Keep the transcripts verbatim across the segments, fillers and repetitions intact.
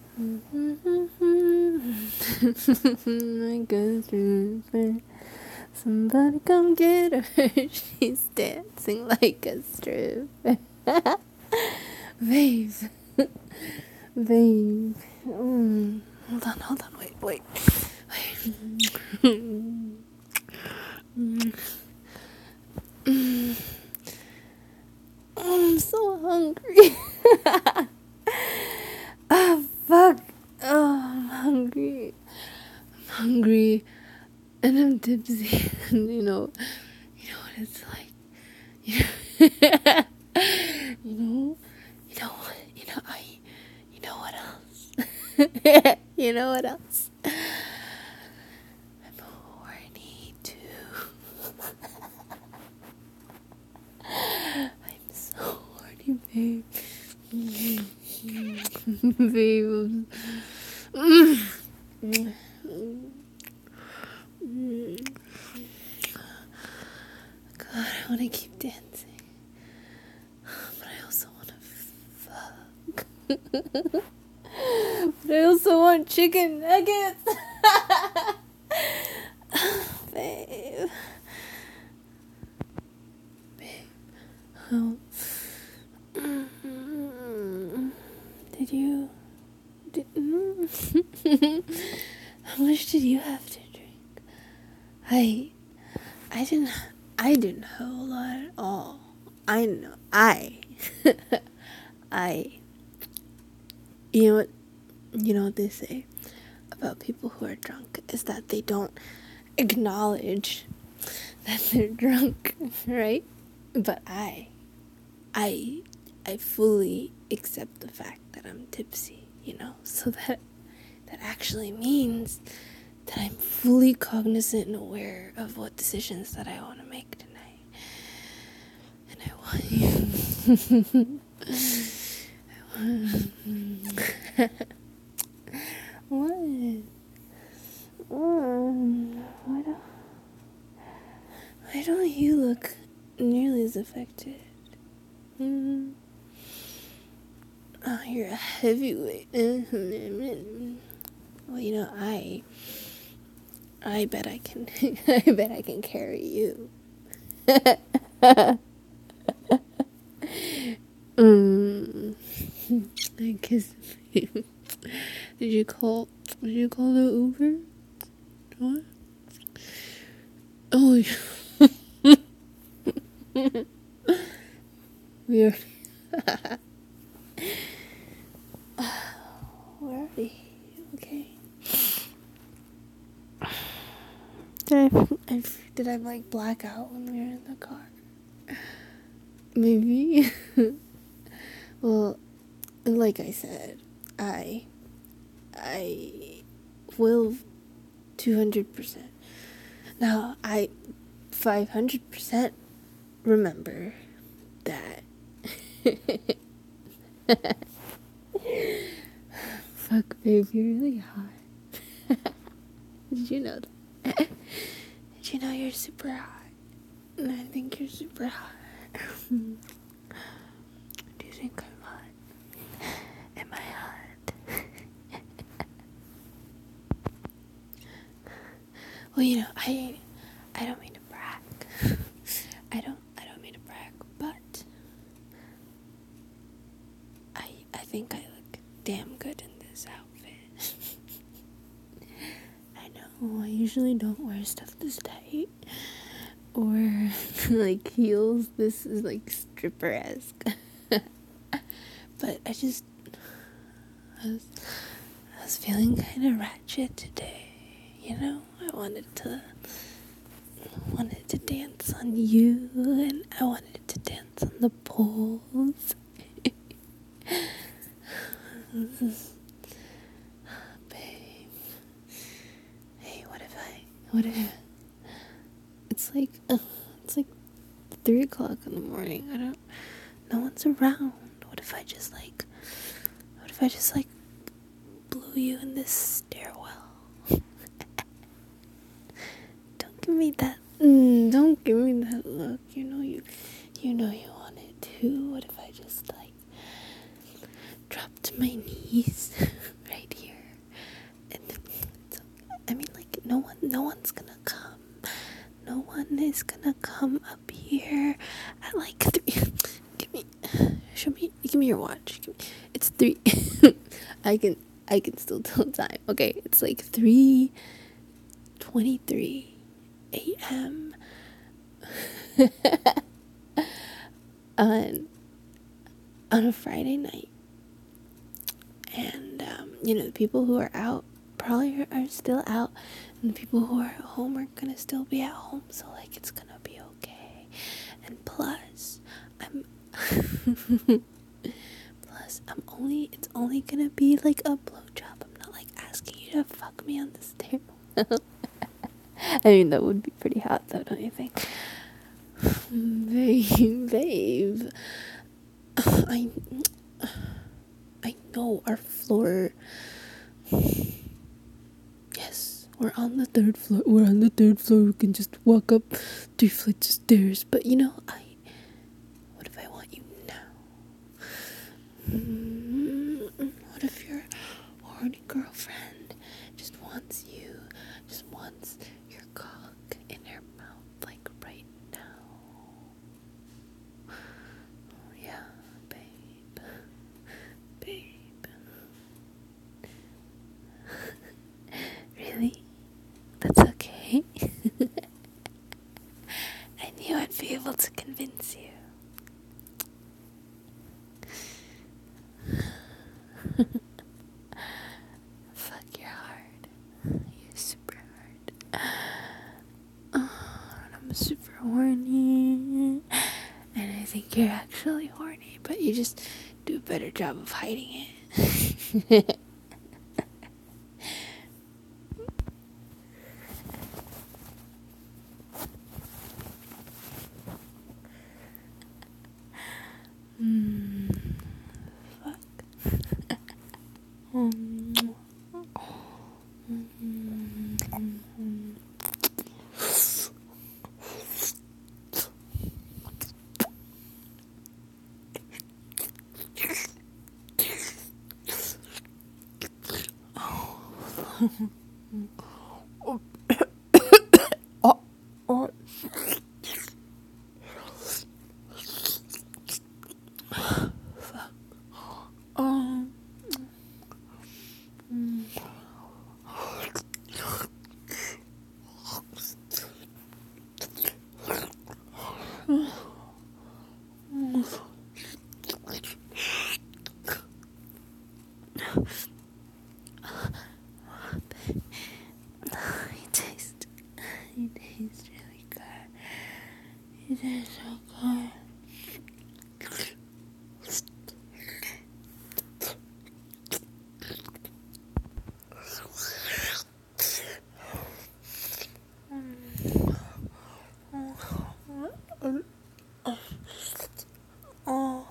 Like a stripper. Somebody come get her. She's dancing like a stripper. Babe. Babe. Mm. Hold on, hold on, wait, wait. Wait. Mm. Mm. I'm so hungry. Oh, fuck. Oh, I'm hungry. I'm hungry. And I'm tipsy. And you know, you know what it's like. You know, you know, you know what, you know, I, you know what else? You know what else? I'm horny too. I'm so horny, babe. Babe. God, I want to keep dancing. But I also want to fuck. But I also want chicken nuggets. Babe. Babe. How... Did you... Did... How much did you have to drink? I... I didn't... I didn't have a lot at all. I know. I... I... You know what... You know what they say about people who are drunk is that they don't acknowledge that they're drunk, right? But I, I, I fully accept the fact that I'm tipsy, you know, so that that actually means that I'm fully cognizant and aware of what decisions that I want to make tonight. And I want you. I want... What? Um, why don't, why don't you look nearly as affected? Mm. Oh, you're a heavyweight. Well, you know, I, I bet I can, I bet I can carry you. mm. I kiss you. Did you call? Did you call the Uber? What? Oh, we are. Where are we? Okay. Did I, I? Did I like black out when we were in the car? Maybe. Well, like I said, I. I will two hundred percent. Now, I five hundred percent remember that. Fuck, babe, you're really hot. Did you know that? Did you know you're super hot? And I think you're super hot. Do you think I'm hot? Am I hot? Well, you know, I I don't mean to brag. I don't I don't mean to brag, but I I think I look damn good in this outfit. I know I usually don't wear stuff this tight or like heels. This is like stripper-esque. But I just I was I was feeling kind of ratchet today, you know. I wanted to wanted to dance on you, and I wanted to dance on the poles. Babe, hey, what if I? What if? It's like uh, it's like three o'clock in the morning. I don't. No one's around. What if I just like? What if I just like blew you in this stairwell? Give me that. Mm, don't give me that look. You know you, you know you want it too. What if I just like dropped to my knees right no one's gonna come. No one is gonna come up here at like three. Give me, show me, give me your watch. Give me, it's three. I can, I can still tell time. Okay, it's like three twenty-three a.m. on on a Friday night, and um, you know, the people who are out probably are still out, and the people who are at home are gonna still be at home. So like, it's gonna be okay. And plus, I'm plus I'm only it's only gonna be like a blowjob. I'm not like asking you to fuck me on the stairwell. I mean, that would be pretty hot though, don't you think? Babe, babe. I I know our floor. Yes, we're on the third floor. We're on the third floor. We can just walk up three flights of stairs. But you know, I. What if I want you now? Mm-hmm. What if your horny girlfriend just wants you, just wants your cock in her mouth, like right now? Oh, yeah, babe. Babe. Really? That's okay. I knew I'd be able to convince you. Fuck, you're hard. You're super hard. Oh, I'm super horny. And I think you're actually horny, but you just do a better job of hiding it. Mm, fuck. um, mm, oh, oh. Fuck. Um. Mm. You taste, you taste really good. You taste so good. Oh.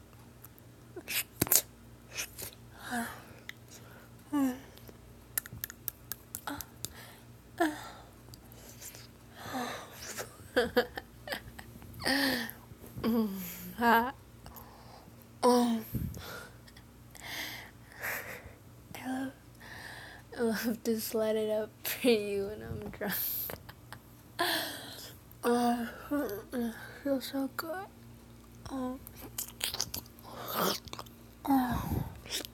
Ah. Oh. I love, I love to slide it up for you when I'm drunk. Oh, it feels so good. Oh. Oh.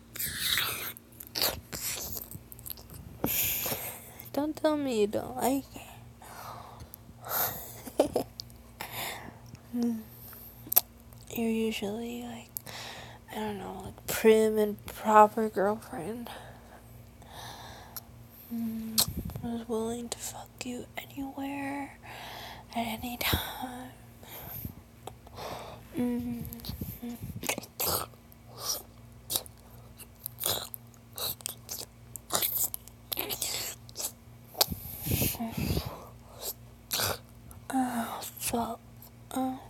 Don't tell me you don't like it. You're usually like, I don't know, like prim and proper girlfriend. Mm, I was willing to fuck you anywhere, at any time. Mm. Oh, fuck. Oh.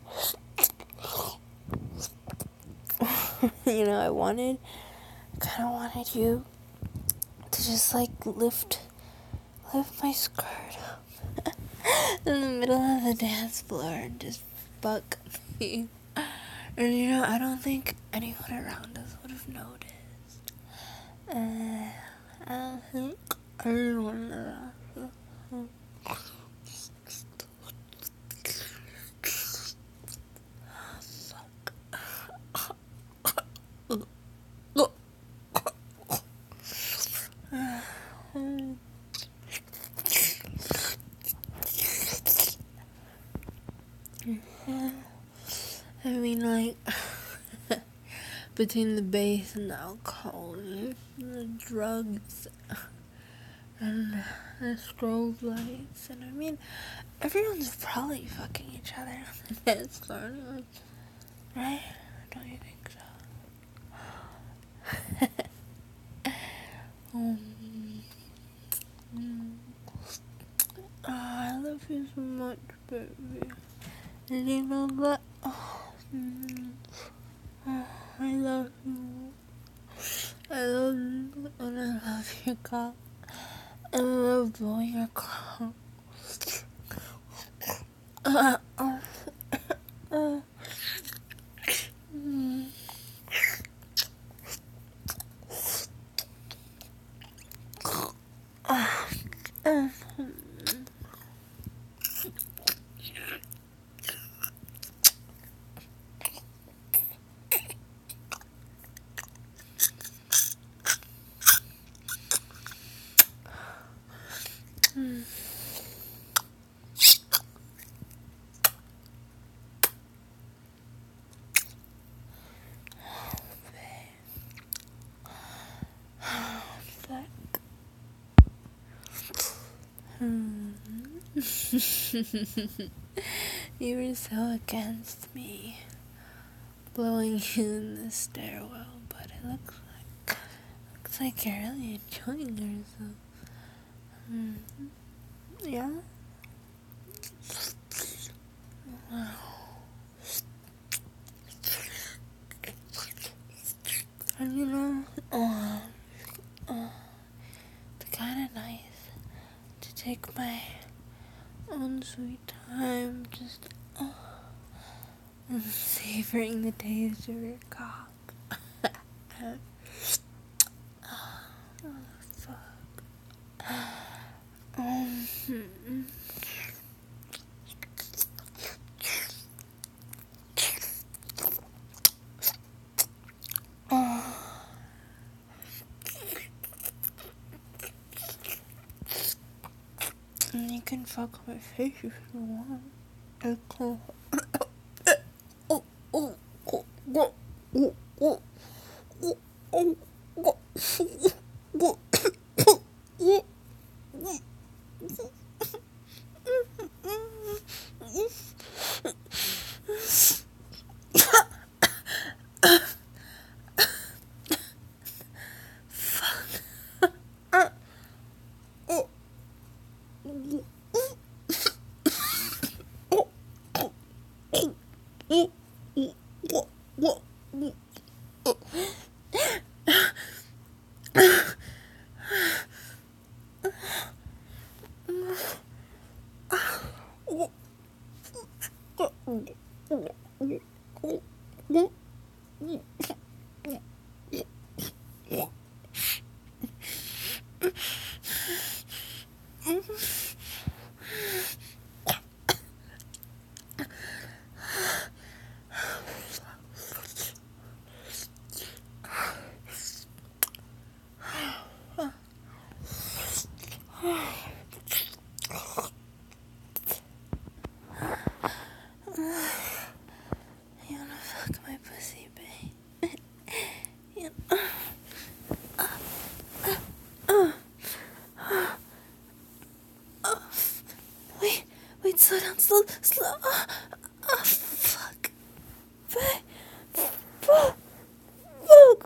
You know, I wanted, I kind of wanted you to just like lift, lift my skirt up in the middle of the dance floor and just fuck me. And you know, I don't think anyone around us would have noticed. Uh, I don't think anyone around us I mean, like, between the bass and the alcohol, and the drugs, and the strobe lights, and I mean, everyone's probably fucking each other on the dance floor, right? Don't you think so? um, mm, oh, I love you so much, baby. And you know that? Oh, mm, oh, I love you. I love you, and I love your cock. I love blowing your cock. Uh, uh, uh, mm. Uh, uh, mm. Hmm. You were so against me blowing you in the stairwell, but it looks like looks like you're really enjoying yourself. Hmm. Yeah. And you know, uh, uh, it's kind of nice to take my own sweet time, just uh, savoring the taste of your cock. Oh, fuck. Um, hmm. Oh. And you can fuck my face if you want. It's cool. Oh, oh, oh, oh, oh, oh, oh, oh, oh, oh, oh, You wanna fuck my pussy, babe? You know, uh, uh, uh, uh, wait, wait, slow down, slow, slow. Uh, uh, fuck, babe, fuck, fuck.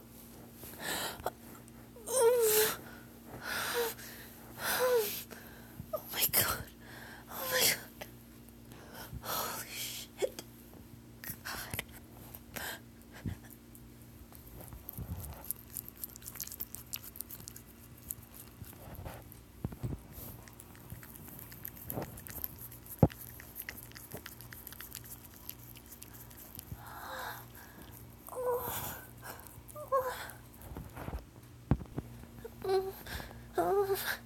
Oh my god, oh my god, holy shit, god. Oh, oh, oh.